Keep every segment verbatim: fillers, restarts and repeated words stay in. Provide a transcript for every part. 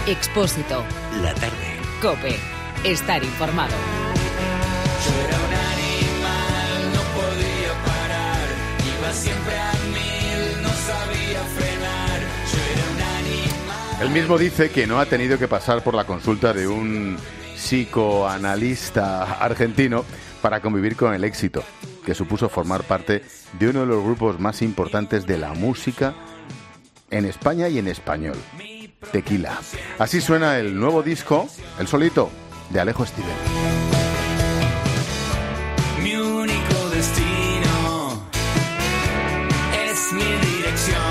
Expósito. La tarde. COPE. Estar informado. Yo era un animal, no podía parar, iba siempre a mil, no sabía frenar. Yo era un animal. Él mismo dice que no ha tenido que pasar por la consulta de un psicoanalista argentino para convivir con el éxito que supuso formar parte de uno de los grupos más importantes de la música en España y en español, Tequila. Así suena el nuevo disco, El Solito, de Alejo Stivel. Mi único destino es mi dirección.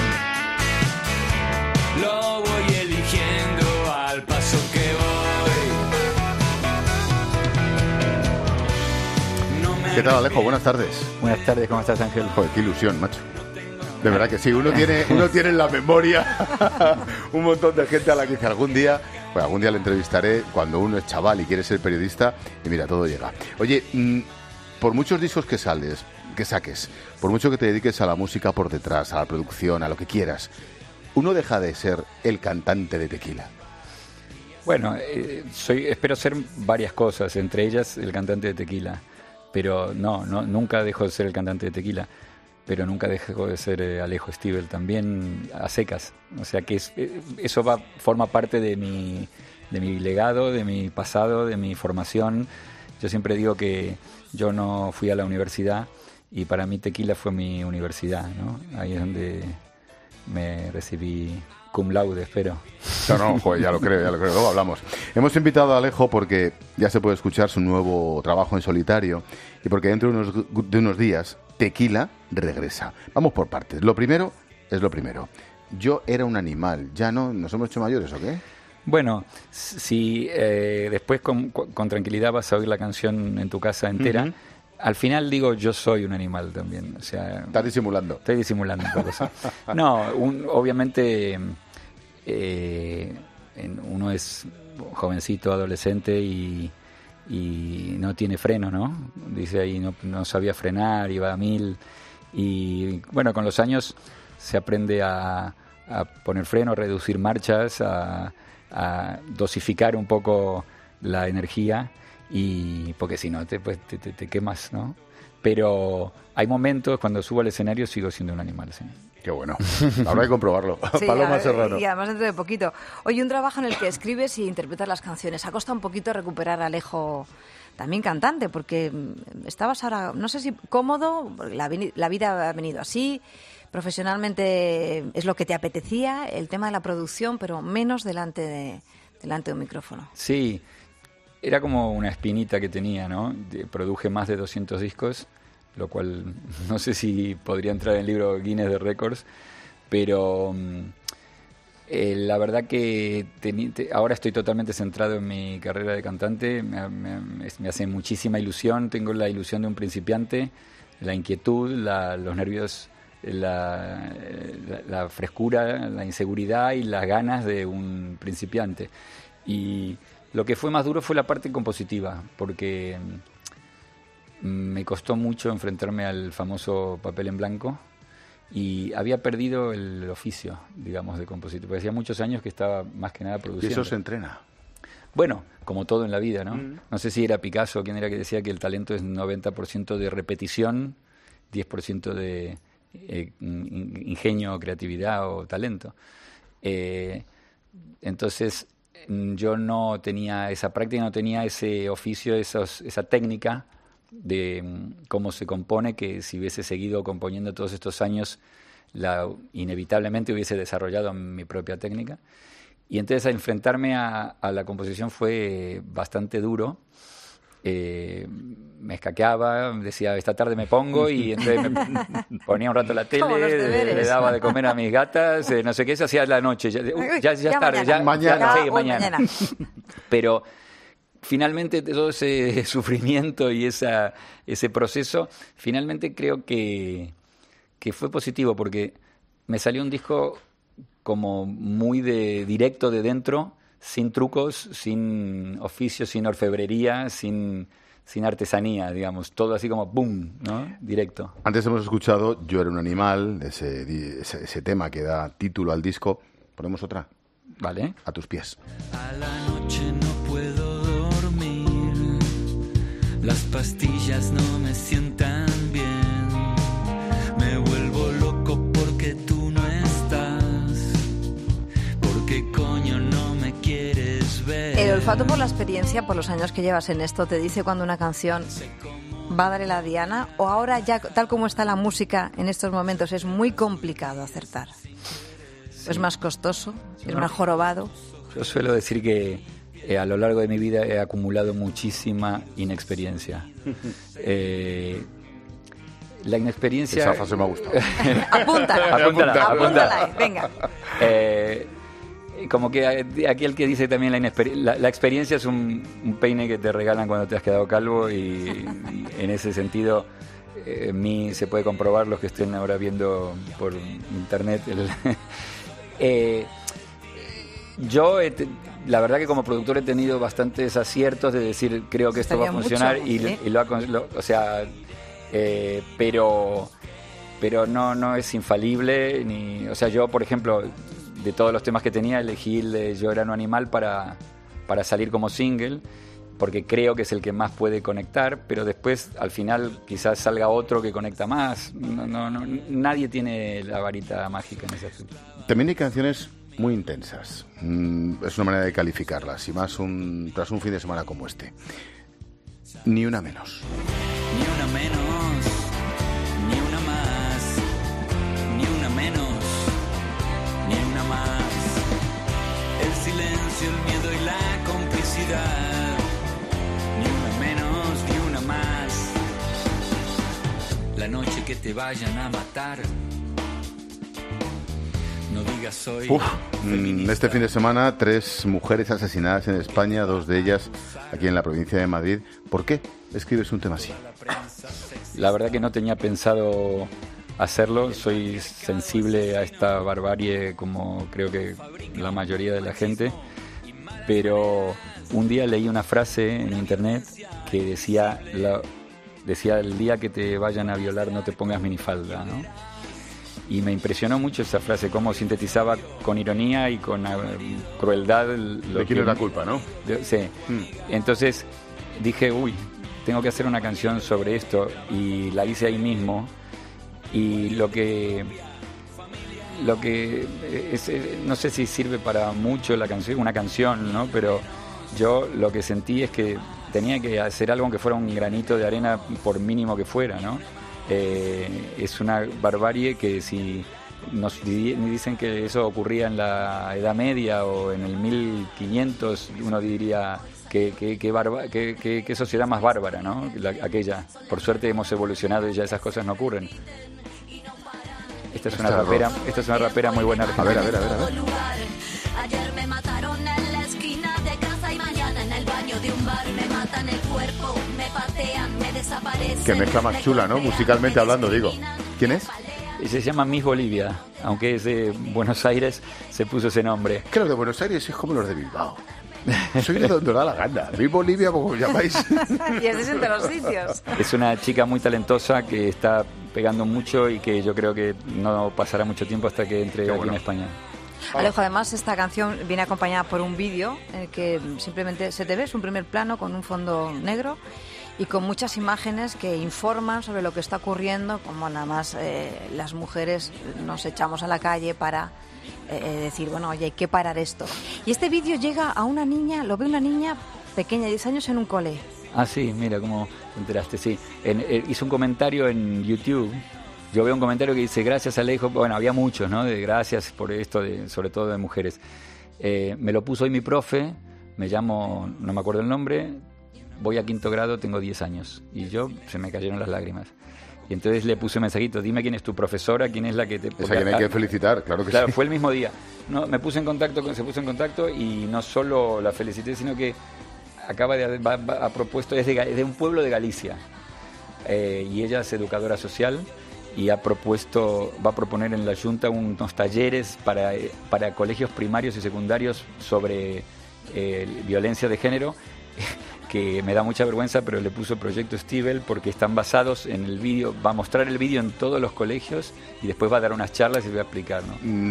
Lo voy eligiendo al paso que voy. No me ¿Qué tal, Alejo? Buenas tardes. Buenas tardes, ¿cómo estás, Ángel? Joder, qué ilusión, macho. De verdad que sí, uno tiene, uno tiene en la memoria un montón de gente a la que dice algún día, pues algún día le entrevistaré cuando uno es chaval y quiere ser periodista, y mira, todo llega. Oye, mmm, por muchos discos que sales, que saques, por mucho que te dediques a la música por detrás, a la producción, a lo que quieras, uno deja de ser el cantante de Tequila. Bueno, eh, soy, espero ser varias cosas, entre ellas el cantante de Tequila, pero no, no nunca dejo de ser el cantante de Tequila. Pero nunca dejó de ser eh, Alejo Stivel, también a secas. O sea que es, eh, eso va forma parte de mi, de mi legado, de mi pasado, de mi formación. Yo siempre digo que yo no fui a la universidad y para mí Tequila fue mi universidad, ¿no? Ahí es donde me recibí cum laude, espero. No, no, joder, ya lo creo, ya lo creo. Luego hablamos. Hemos invitado a Alejo porque ya se puede escuchar su nuevo trabajo en solitario y porque dentro de unos, de unos días Tequila regresa. Vamos por partes. Lo primero es lo primero. Yo era un animal. ¿Ya no nos hemos hecho mayores o qué? Bueno, si eh, después con, con tranquilidad vas a oír la canción en tu casa entera, uh-huh. Al final digo yo soy un animal también. O sea, estás disimulando. Estoy disimulando un poco. No, un, obviamente eh, uno es jovencito, adolescente y... y no tiene freno, ¿no? Dice ahí, no, no sabía frenar, iba a mil. Y bueno, con los años se aprende a, a poner freno, a reducir marchas, a, a dosificar un poco la energía, y porque si no te, pues, te, te, te quemas, ¿no? Pero hay momentos, cuando subo al escenario sigo siendo un animal, ¿sí? Qué bueno. Habrá que comprobarlo. Sí, Paloma a, Serrano. Y además dentro de poquito. Oye, un trabajo en el que escribes y interpretas las canciones. Ha costado un poquito recuperar a Alejo, también cantante, porque estabas ahora, no sé si cómodo, la, la vida ha venido así, profesionalmente es lo que te apetecía, el tema de la producción, pero menos delante de, delante de un micrófono. Sí, era como una espinita que tenía, ¿no? Produje más de doscientos discos, lo cual no sé si podría entrar en el libro Guinness de Récords, pero eh, la verdad que teni, te, ahora estoy totalmente centrado en mi carrera de cantante, me, me, me hace muchísima ilusión, tengo la ilusión de un principiante, la inquietud, la, los nervios, la, la, la frescura, la inseguridad y las ganas de un principiante. Y lo que fue más duro fue la parte compositiva, porque me costó mucho enfrentarme al famoso papel en blanco y había perdido el oficio, digamos, de compositor, porque hacía muchos años que estaba más que nada produciendo. ¿Y eso se entrena? Bueno, como todo en la vida, ¿no? Mm. No sé si era Picasso quien era que decía que el talento es noventa por ciento de repetición, diez por ciento de eh, ingenio, creatividad o talento. Eh, entonces, yo no tenía esa práctica, no tenía ese oficio, esos, esa técnica de cómo se compone, que si hubiese seguido componiendo todos estos años, la, inevitablemente hubiese desarrollado mi propia técnica. Y entonces al enfrentarme a, a la composición fue bastante duro. Eh, me escaqueaba, decía esta tarde me pongo, y entonces me ponía un rato la tele, le daba de comer a mis gatas, eh, no sé qué, se hacía la noche, ya, uh, ya, ya, ya es tarde, ya, mañana, ya, sí, uh, mañana. mañana. Pero finalmente todo ese sufrimiento y esa, ese proceso, finalmente creo que, que fue positivo, porque me salió un disco como muy de directo de dentro, sin trucos, sin oficio, sin orfebrería, sin, sin artesanía, digamos, todo así como ¡boom!, ¿no? Directo. Antes hemos escuchado Yo era un animal, ese, ese, ese tema que da título al disco. ¿Ponemos otra? Vale. A tus pies. A la noche no puedo dormir, las pastillas no me sientan bien, me vuelvo loco porque tú no estás, porque coño no me quieres ver. El olfato por la experiencia, por los años que llevas en esto, te dice cuando una canción va a darle la diana, o ahora ya tal como está la música en estos momentos es muy complicado acertar. Sí. Es más costoso, es no. más jorobado. Yo suelo decir que eh, a lo largo de mi vida he acumulado muchísima inexperiencia. eh, la inexperiencia... Esa frase me ha gustado. apúntala, apúntala, apúntala ahí, venga. Eh, como que aquel que dice también la inexperiencia, la, la experiencia es un, un peine que te regalan cuando te has quedado calvo, y en ese sentido eh, mí se puede comprobar, los que estén ahora viendo por internet el, eh, yo he te, la verdad que como productor he tenido bastantes aciertos de decir creo que esto Estaría va a funcionar mucho, y, ¿eh? y lo ha lo, o sea eh, pero pero no no es infalible ni, o sea, yo por ejemplo de todos los temas que tenía, elegí el de Yo era un animal para, para salir como single, porque creo que es el que más puede conectar, pero después, al final, quizás salga otro que conecta más. No, no, no, nadie tiene la varita mágica en ese aspecto. También hay canciones muy intensas. Mm, es una manera de calificarlas, y más un, tras un fin de semana como este. Ni una menos. Ni una menos, ni una más, ni una menos. Ni una más, el silencio, el miedo y la complicidad, ni una menos, ni una más, la noche que te vayan a matar, no digas soy Uf, este fin de semana tres mujeres asesinadas en España, dos de ellas aquí en la provincia de Madrid. ¿Por qué escribes un tema así? La verdad que no tenía pensado hacerlo, soy sensible a esta barbarie como creo que la mayoría de la gente, pero un día leí una frase en internet que decía, la, decía el día que te vayan a violar no te pongas minifalda, ¿no? Y me impresionó mucho esa frase, cómo sintetizaba con ironía y con uh, crueldad lo de quién es la culpa, ¿no? De, sí. Mm. Entonces dije, uy, tengo que hacer una canción sobre esto, y la hice ahí mismo. Y lo que lo que es, no sé si sirve para mucho la canción, una canción, ¿no? Pero yo lo que sentí es que tenía que hacer algo aunque fuera un granito de arena, por mínimo que fuera, ¿no? Eh, es una barbarie que si nos dicen que eso ocurría en la Edad Media o en el mil quinientos, uno diría que, que, que, barba, que, que, que sociedad más bárbara, ¿no? La, aquella. Por suerte hemos evolucionado y ya esas cosas no ocurren. Esta es una Esta rapera, rock. esta es una rapera muy buena. A ver, a ver, a ver, a ver. Ayer me mataron en la esquina de casa y mañana en el baño de un bar me matan el cuerpo, me patean, me desaparecen. Que mezcla más chula, ¿no? Musicalmente hablando, digo. ¿Quién es? Se llama Miss Bolivia, aunque es de Buenos Aires, se puso ese nombre. Que los de Buenos Aires es como los de Bilbao. Soy de donde da la gana. Miss Bolivia, como llamáis. Y es entre los sitios. Es una chica muy talentosa que está pegando mucho y que yo creo que no pasará mucho tiempo hasta que entre Qué aquí bueno. en España. Alejo, además esta canción viene acompañada por un vídeo en el que simplemente se te ve, es un primer plano con un fondo negro y con muchas imágenes que informan sobre lo que está ocurriendo, como nada más eh, las mujeres nos echamos a la calle para eh, decir, bueno, oye, hay que parar esto. Y este vídeo llega a una niña, lo ve una niña pequeña, diez años, en un cole. Ah, sí, mira cómo te enteraste, sí. En, eh, hizo un comentario en YouTube. Yo veo un comentario que dice, gracias Alejo, bueno, había muchos, ¿no? De gracias por esto, de, sobre todo de mujeres. Eh, me lo puso hoy mi profe, me llamo, no me acuerdo el nombre, voy a quinto grado, tengo diez años. Y yo, se me cayeron las lágrimas. Y entonces le puse un mensajito, dime quién es tu profesora, quién es la que te... Esa que me hay que felicitar, claro que claro, sí. Fue el mismo día. No, me puse en contacto, con, se puso en contacto y no solo la felicité, sino que acaba de, va, va, ha propuesto, es de, es de un pueblo de Galicia. Eh, y ella es educadora social y ha propuesto, va a proponer en la Junta unos talleres para, para colegios primarios y secundarios sobre eh, violencia de género, que me da mucha vergüenza, pero le puso Proyecto Stivel porque están basados en el vídeo, va a mostrar el vídeo en todos los colegios y después va a dar unas charlas y va a explicar, ¿no? Mm,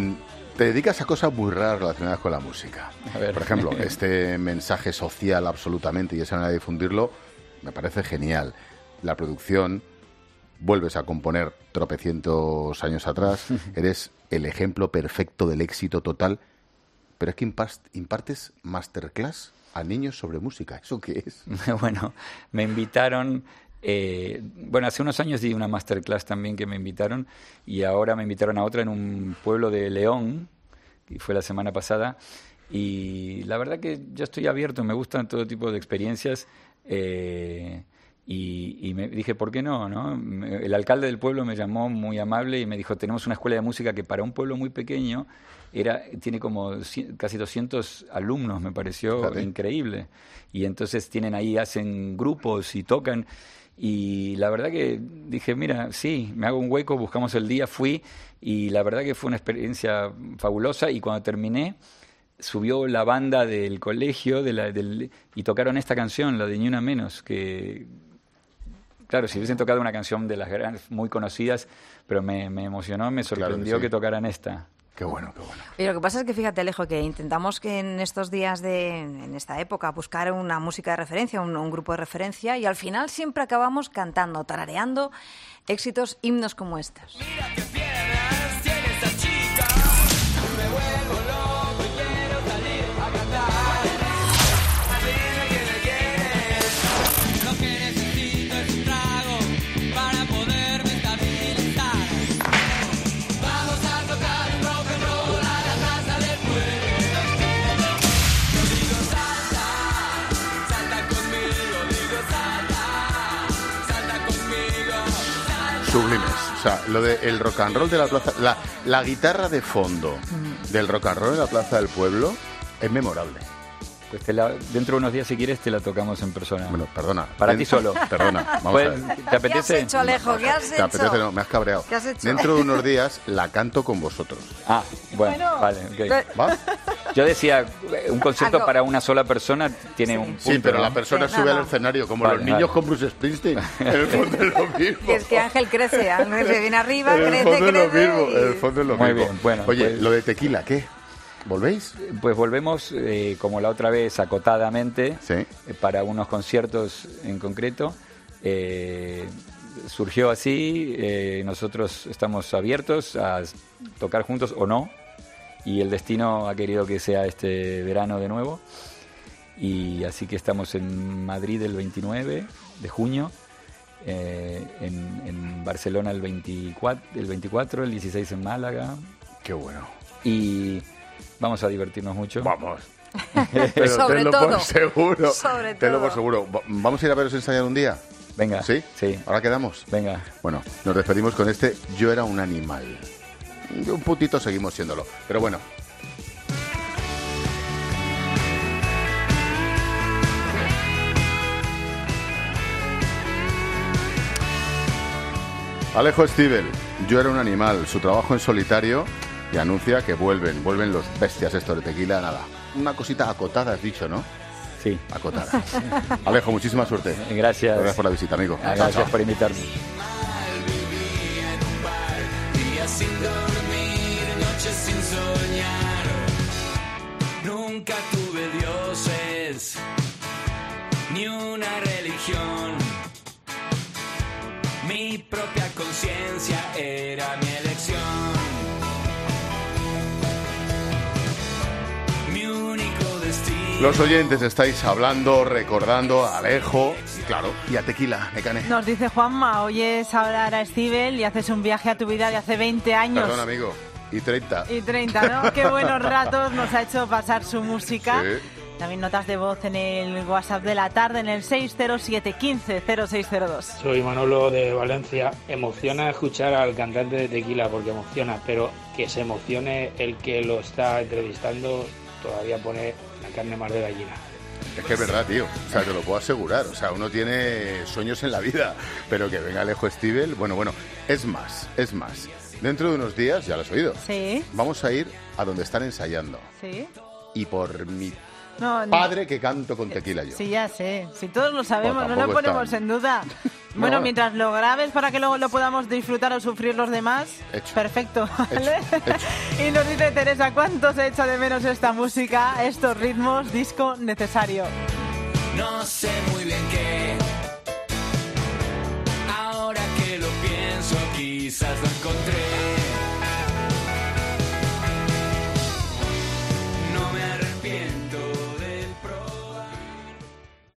te dedicas a cosas muy raras relacionadas con la música. A ver. Por ejemplo, este mensaje social absolutamente y esa manera de difundirlo me parece genial. La producción, vuelves a componer tropecientos años atrás, eres el ejemplo perfecto del éxito total, pero es que impartes masterclass a niños sobre música. ¿Eso qué es? Bueno, me invitaron... Eh, bueno, hace unos años di una masterclass también que me invitaron y ahora me invitaron a otra en un pueblo de León, que fue la semana pasada, y la verdad que yo estoy abierto, me gustan todo tipo de experiencias eh, y, y me dije, ¿por qué no, no? El alcalde del pueblo me llamó muy amable y me dijo, tenemos una escuela de música que para un pueblo muy pequeño era tiene como casi doscientos alumnos, me pareció ¿Sabe? increíble, y entonces tienen ahí, hacen grupos y tocan. Y la verdad que dije, mira, sí, me hago un hueco, buscamos el día, fui, y la verdad que fue una experiencia fabulosa, y cuando terminé, subió la banda del colegio de la, del, y tocaron esta canción, la de Ni Una Menos, que, claro, si hubiesen tocado una canción de las grandes, muy conocidas, pero me, me emocionó, me sorprendió claro que, sí. que tocaran esta. Qué bueno, qué bueno. Y lo que pasa es que, fíjate, Alejo, que intentamos que en estos días, de, en esta época, buscar una música de referencia, un, un grupo de referencia, y al final siempre acabamos cantando, tarareando éxitos, himnos como estos. Mira qué piernas tiene esta chica, me vuelvo loco y quiero salir a cantar. Dime que me quieres, lo que necesito es un trago para poderme estabilizar. Vamos a tocar un rock and roll a la casa del pueblo. Yo digo salta, salta conmigo, digo salta, salta conmigo, salta. Sublimes. O sea, lo de el rock and roll de la plaza, la, la guitarra de fondo del rock and roll en la plaza del pueblo es memorable. Pues te la, dentro de unos días, si quieres, te la tocamos en persona. Bueno, perdona. Para Ven, ti solo. Perdona, vamos pues, a ver. ¿Te apetece? ¿Qué has hecho, Alejo? ¿Qué has ¿Te hecho? apetece? No, me has cabreado. ¿Qué has hecho? Dentro de unos días la canto con vosotros. Ah, bueno, Bueno, vale, ok. pero- ¿Va? Yo decía, un concierto Algo- para una sola persona tiene un punto, Sí, pero ¿no? la persona Sí, sube no, al no. escenario, como Vale, los niños vale. con Bruce Springsteen. En el fondo es lo mismo. Que es que Ángel crece, Ángel se viene arriba, En el crece, fondo es lo crece. mismo. y- En el fondo es lo Muy mismo. bien, bueno, Oye, pues- lo de tequila, ¿qué? ¿Volvéis? Pues volvemos, eh, como la otra vez, acotadamente, Sí. eh, para unos conciertos en concreto. Eh, surgió así, eh, nosotros estamos abiertos a tocar juntos o no, y el destino ha querido que sea este verano de nuevo. Y así que estamos en Madrid el veintinueve de junio, eh, en, en Barcelona el veinticuatro, el veinticuatro, el dieciséis en Málaga, Qué bueno. y vamos a divertirnos mucho. Vamos. Pero Sobre tenlo todo. por seguro. Sobre Tenlo todo. por seguro. Va- ¿Vamos a ir a veros ensayar un día? Venga. ¿Sí? Sí. ¿Ahora quedamos? Venga. Bueno, nos despedimos con este Yo era un animal. Un puntito seguimos siéndolo. Pero bueno. Alejo Stivel, Yo era un animal, su trabajo en solitario, y anuncia que vuelven, vuelven los bestias estos de tequila, nada. Una cosita acotada, has dicho, ¿no? Sí. Acotada. Alejo, muchísima suerte. Gracias. Gracias por la visita, amigo. Ah, Chao, Gracias chao. por invitarme. Días sin dormir, noches sin soñar. Nunca tuve dioses, ni una religión. Mi propia conciencia era mi elección. Mi único destino. Los oyentes estáis hablando, recordando a Alejo, y claro, y a Tequila, Mecane. Nos dice Juanma, oyes hablar a Stivel y haces un viaje a tu vida de hace veinte años. Perdón, amigo. Y treinta. Y treinta, ¿no? Qué buenos ratos nos ha hecho pasar su música. Sí. También notas de voz en el WhatsApp de la tarde en el seis cero siete, quince, cero seis cero dos. Soy Manolo de Valencia. Emociona escuchar al cantante de Tequila porque emociona, pero que se emocione el que lo está entrevistando todavía pone la carne más de gallina. Es que es verdad, tío. O sea, te lo puedo asegurar. O sea, uno tiene sueños en la vida, pero que venga Alejo Stivel, bueno, bueno. Es más, es más. Dentro de unos días, ya lo has oído, Sí, vamos a ir a donde están ensayando. sí. Y por mi No, no. padre que canto con Tequila yo. Sí, ya sé. Si todos lo sabemos, Bueno, no lo tampoco ponemos está- en duda. Bueno, No, mientras lo grabes para que luego lo podamos disfrutar o sufrir los demás, Hecho. perfecto. ¿vale? Hecho, hecho. Y nos dice Teresa, ¿cuánto se echa de menos esta música, estos ritmos, disco necesario? No sé muy